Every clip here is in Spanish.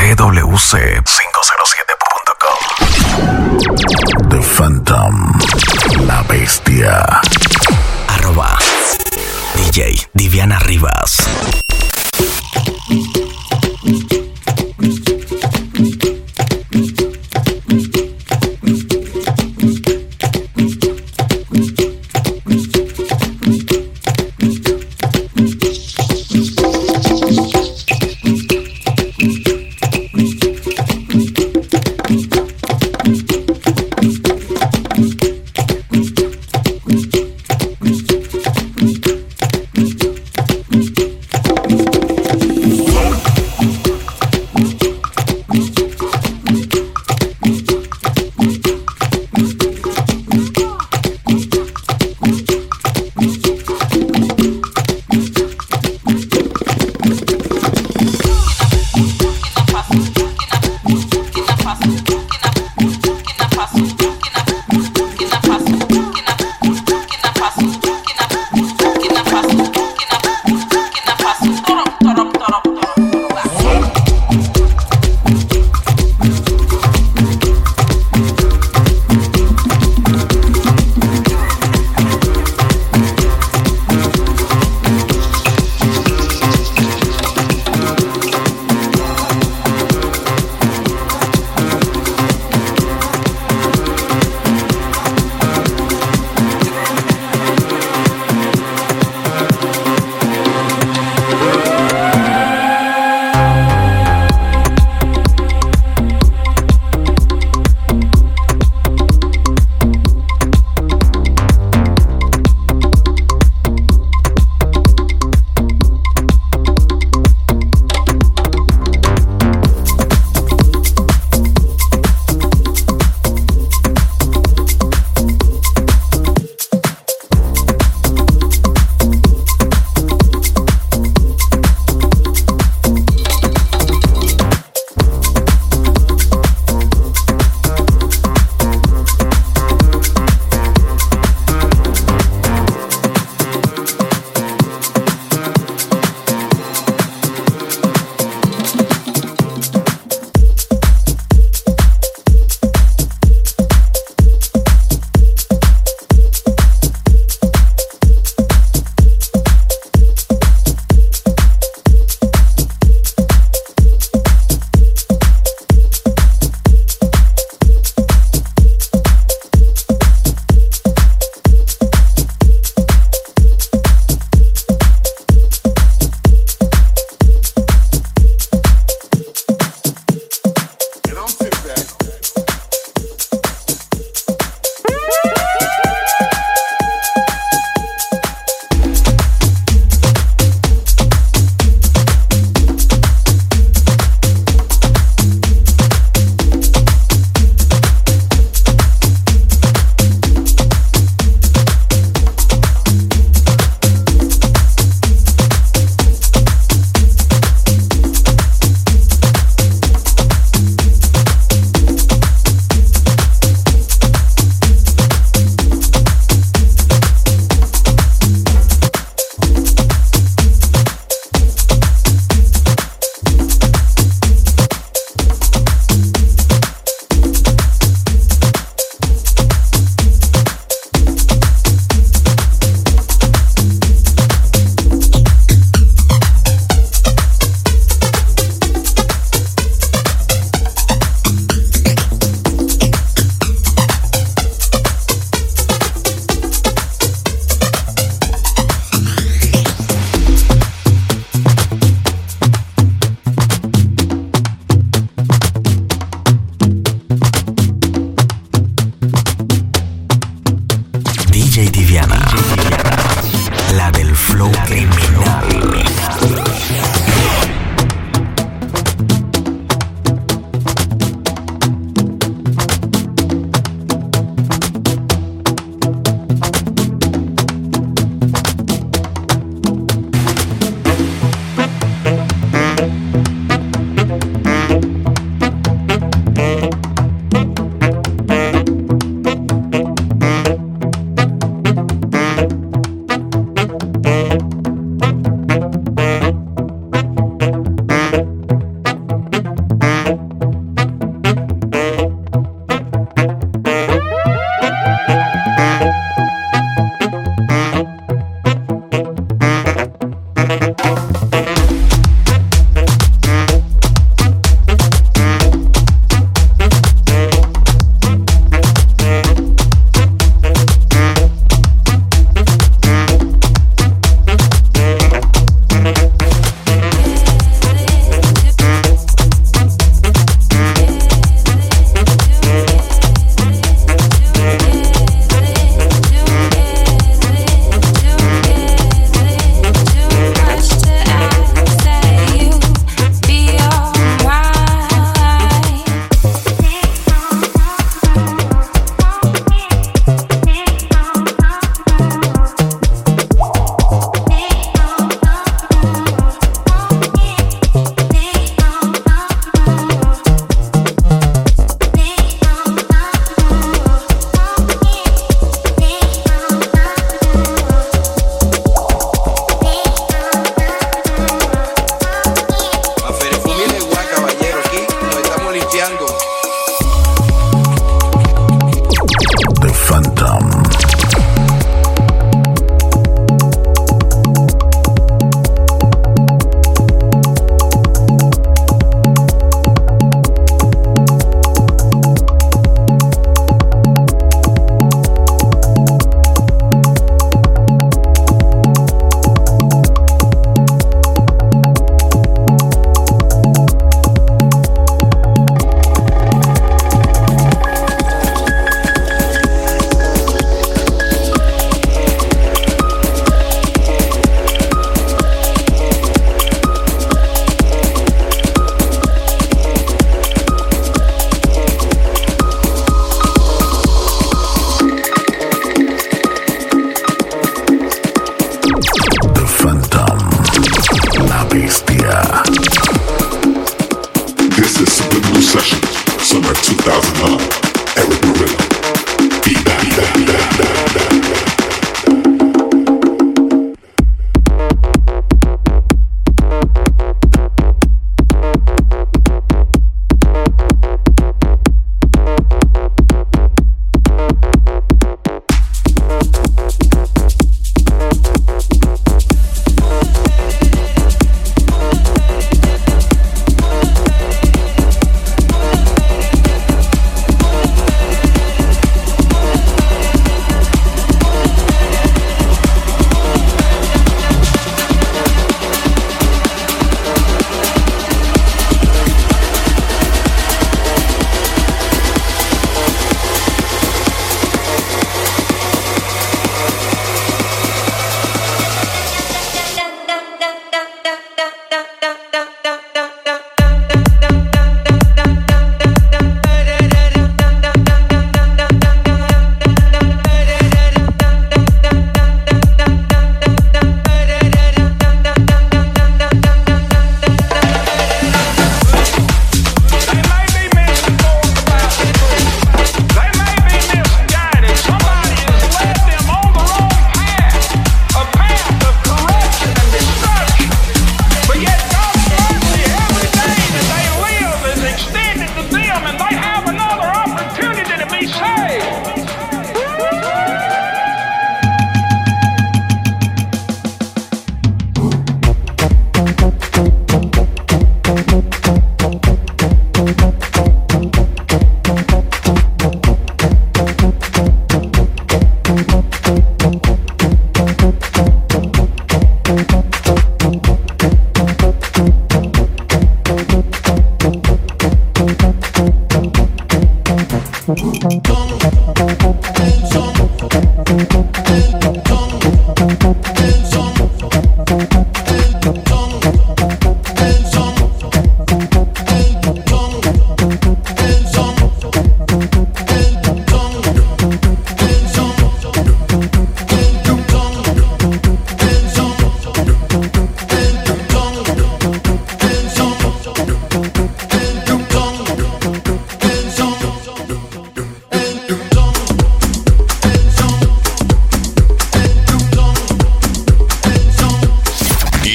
www.507.com. The Phantom, la bestia. DJ Diviana Rivas.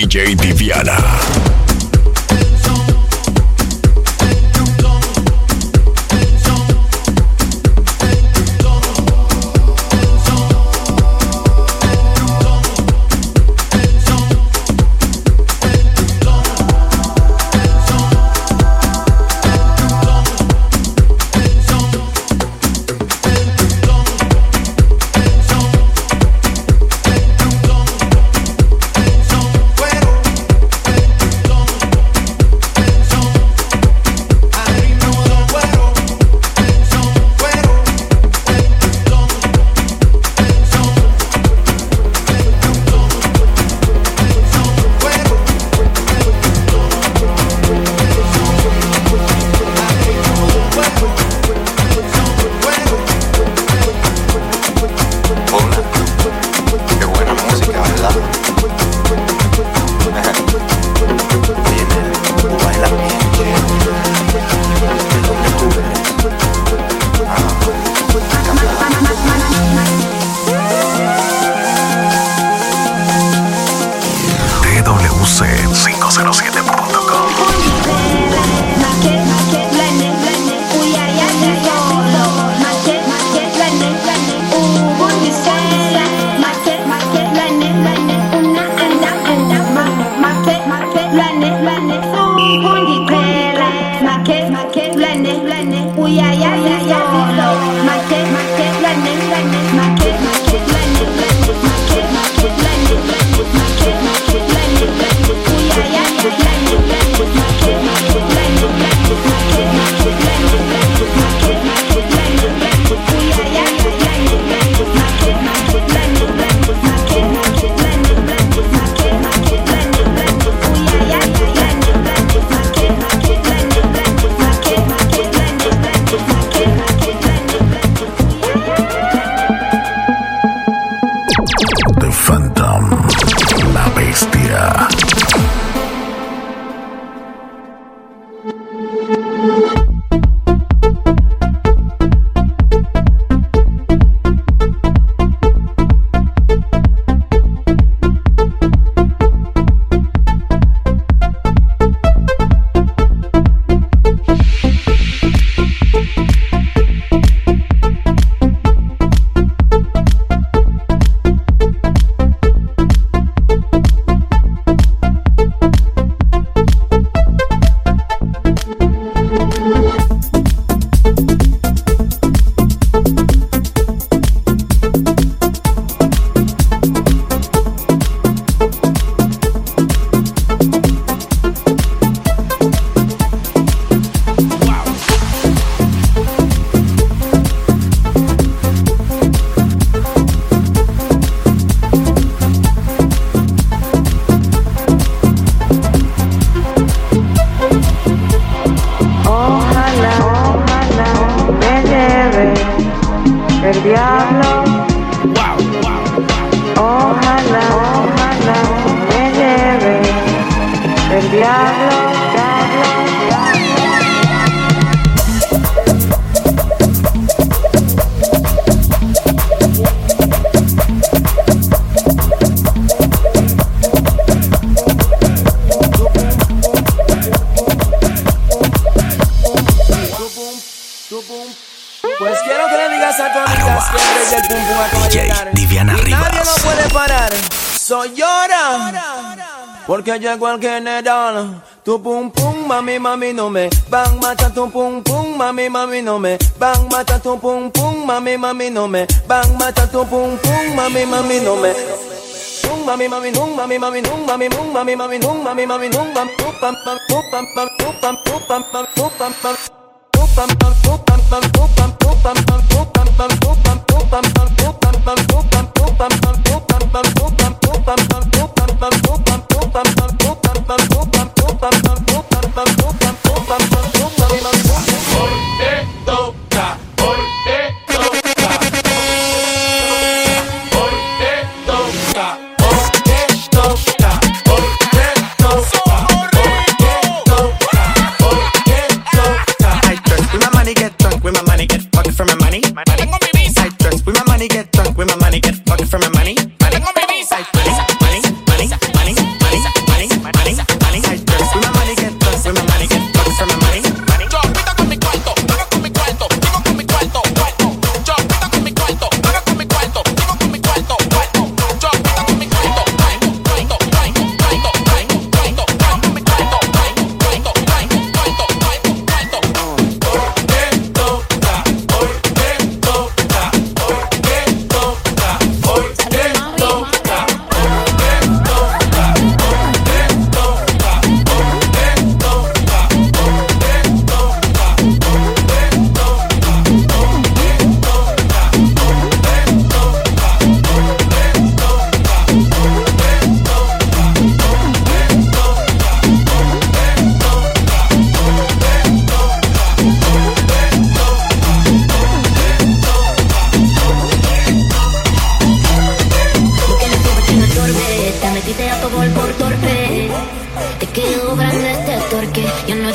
DJ Diviana. Pues quiero que le digas a tu amiga que el pum pum acaba de llegar. Diviana y Rivas. nadie no puede parar. Soy llora. Porque llegó el general. Tu pum pum, mami, mami, no me van mata tu pum pum, mami, mami, no me van mata tu pum pum, mami, mami, no me van mata tu pum pum, mami, mami, no me. Mami, mami, num, mami, mami, num, mami, num, mami, mami, num, mami, mami, num, pam, pam, pam, pam, pam, pam, pam, pam, pam, pam. Get drunk with my money, get fucked for my money. Money on my visa.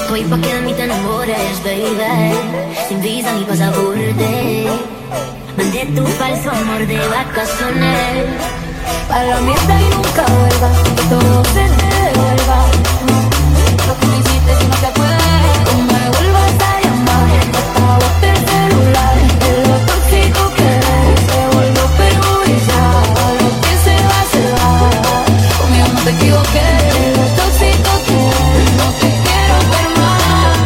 Voy pa' que de mí te enamores, baby. Sin visa ni pasaporte. Mandé tu falso amor de vacaciones. Pa' la mierda y nunca vuelvas. Que todo se te devuelva. Lo que me hiciste si no te puedes. No me vuelvas a llamar. Apago el celular. De lo tóxico que eres. Se volvió perjudicial. Lo que se va. Conmigo no te equivoqué. De lo tóxico que eres. No te quiero ver más.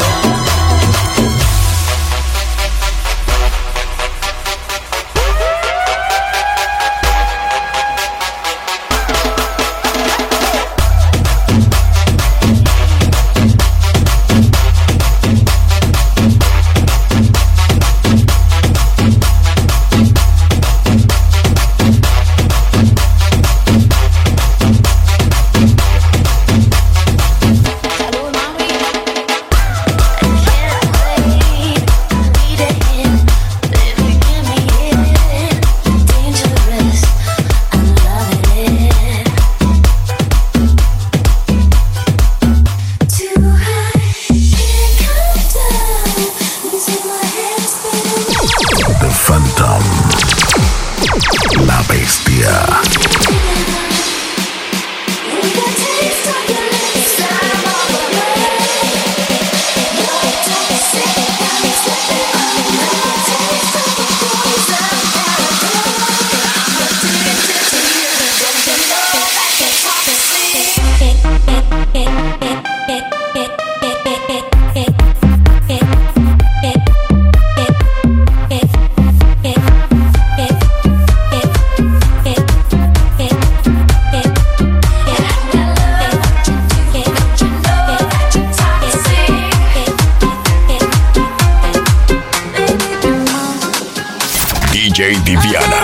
DJ Diviana.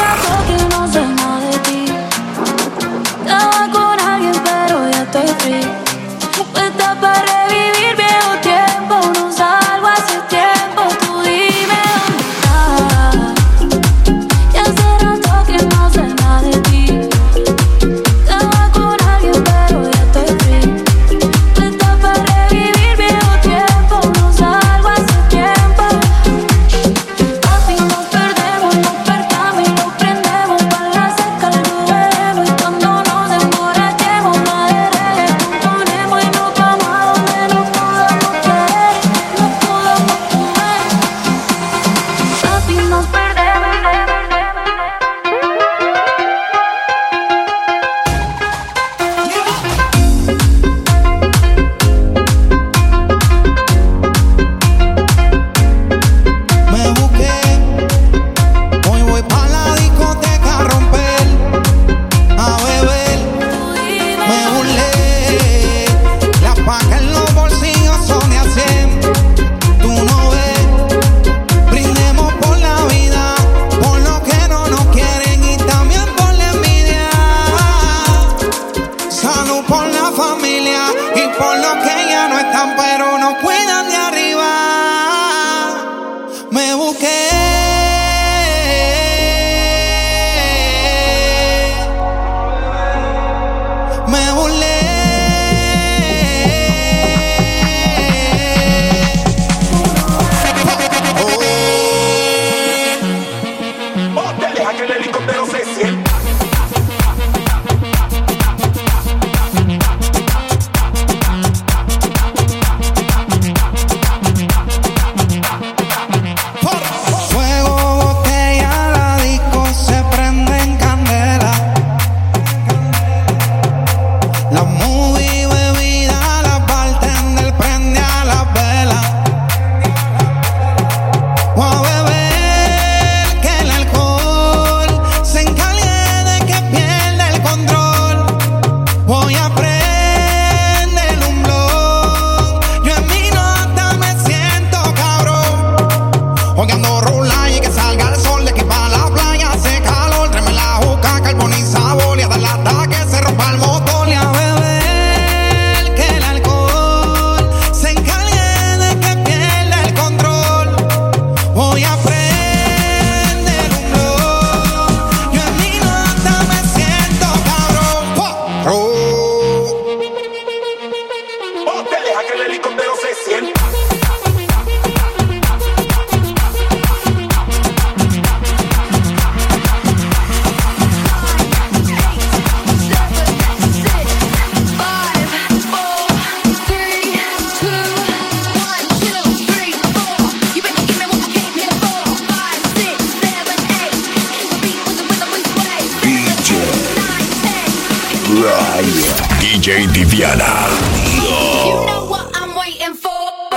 Diviana. You know what I'm waiting for.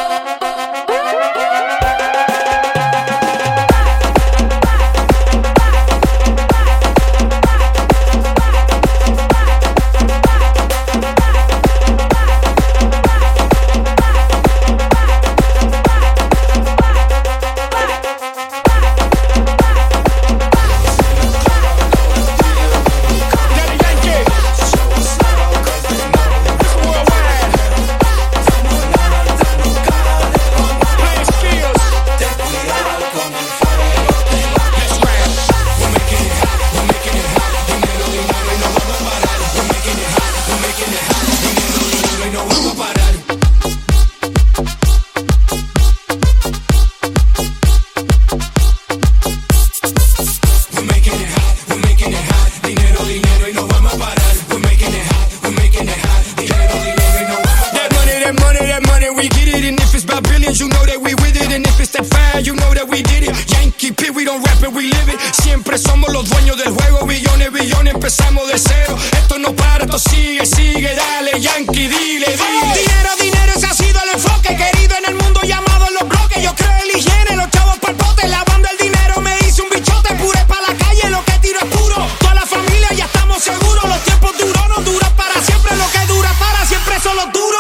Siempre somos los dueños del juego, billones, billones, empezamos de cero. Esto no para, esto sigue, sigue, dale, Yankee, dile, dile. Dinero, dinero, ese ha sido el enfoque, querido en el mundo llamado en los bloques. Yo creo en la higiene, los chavos pa'l pote, lavando el dinero me hice un bichote. Puré pa' la calle, lo que tiro es puro. Toda la familia ya estamos seguros, los tiempos duros no duran para siempre. Lo que dura para siempre son los duros.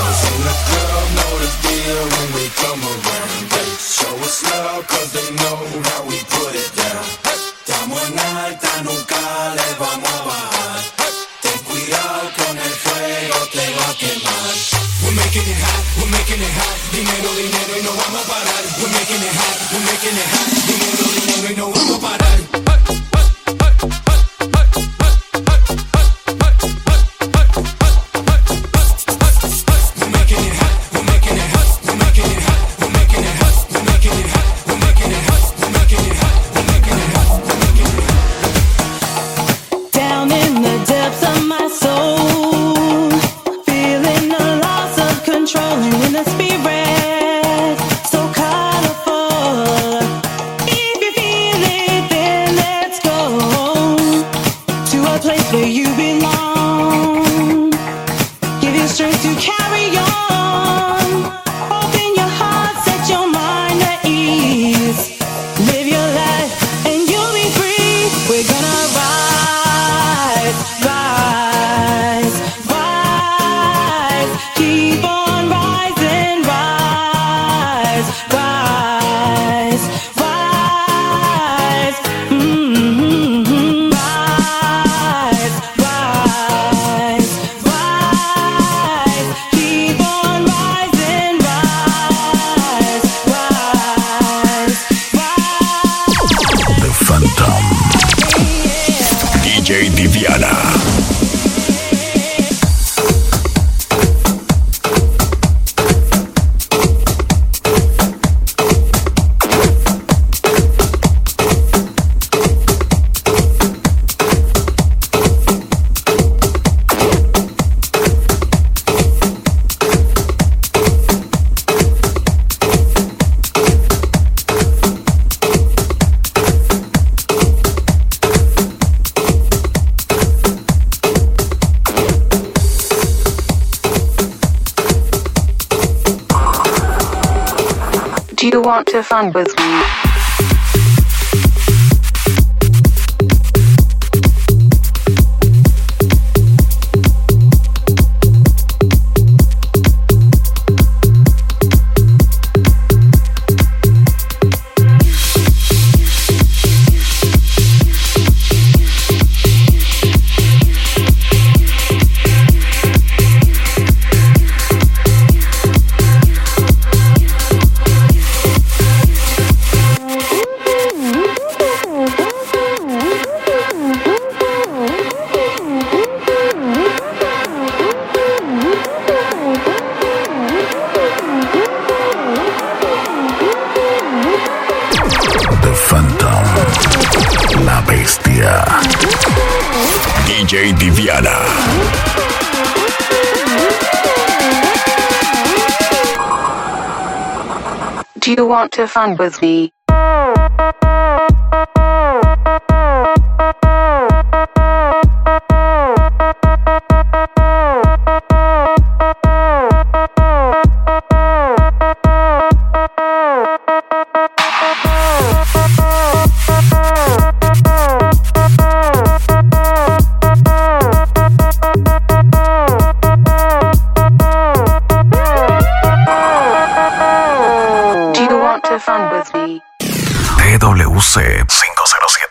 Dinero, dinero y no vamos a parar. We're making it hot, we're making it hot. Dinero, dinero y no vamos a parar. We're making it hot, we're making it hot, we're making it hot, we're making it hot, we're making it hot, we're making it hot, we're making it hot, we're making it hot, we're making it hot. Down in the depths of my soul, feeling a loss of control and in the spirit. Where you belong, give you strength to carry on. Open your heart, set your mind at ease. Live your life and you'll be free. We're gonna rise, rise, rise. Keep on rising, rise, rise, rise. DJ Diviana. Do you want to fun with me? DJ Diviana. Do you want to fun with me? WC 507.